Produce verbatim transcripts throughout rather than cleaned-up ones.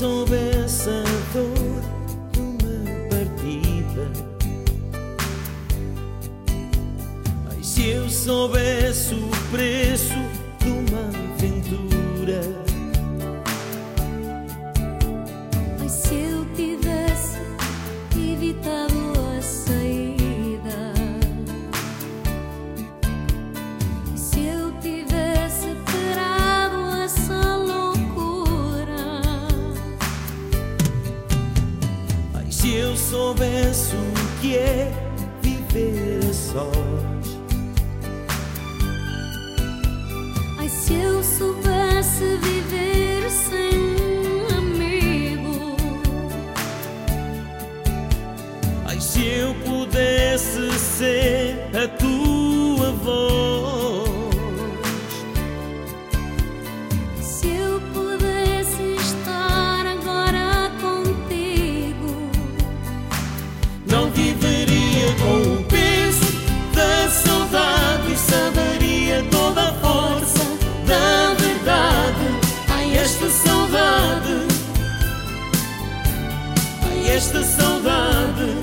soubesse a dor de uma partida, ai, se eu soubesse o preço de uma aventura, ai, se eu tivesse evitado a saída, ai, se eu tivesse parado essa loucura, ai, se eu soubesse o que é viver a sós, ai, se eu soubesse viver sem um amigo, ai, se eu pudesse ser a tua voz, se eu pudesse estar agora contigo, não viveria com o peso da saudade e saberia toda a força da verdade. Ai, esta saudade, ai, esta saudade,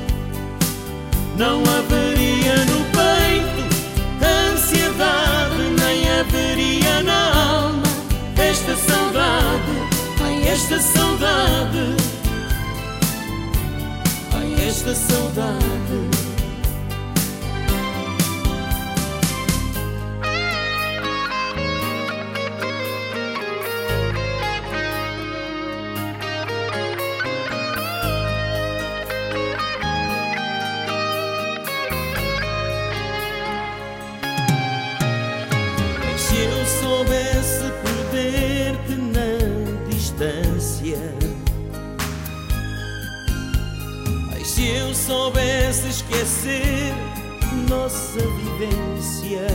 não haveria no peito ansiedade, nem haveria na alma. Esta saudade, ai, esta saudade, ai, esta saudade. Se eu soubesse perder-te na distância, ai, se eu soubesse esquecer nossa vivência,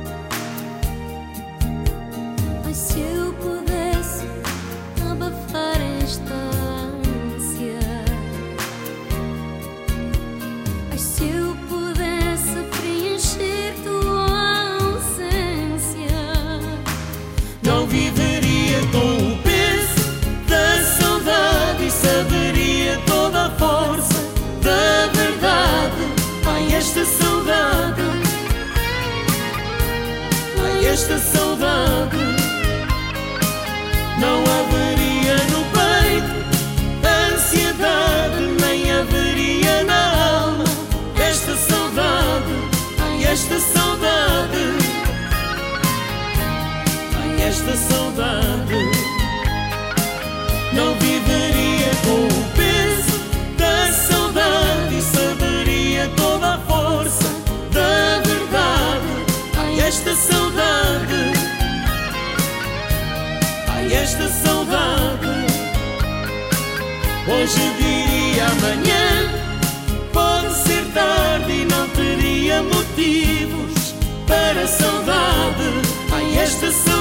ai, se eu pudesse abafar esta ânsia, ai, se eu pudesse preencher tua ausência, não viveria com o peso da saudade e saberia toda a força da verdade. Ai, esta saudade, ai, esta saudade, não haveria no peito ansiedade, nem haveria na alma. Esta saudade, ai, esta saudade, ai, esta saudade, não viveria com o peso da saudade e saberia toda a força da verdade. Ai, esta saudade, ai, esta saudade, hoje diria amanhã, pode ser tarde e não teria motivos para saudade. Ai, esta saudade,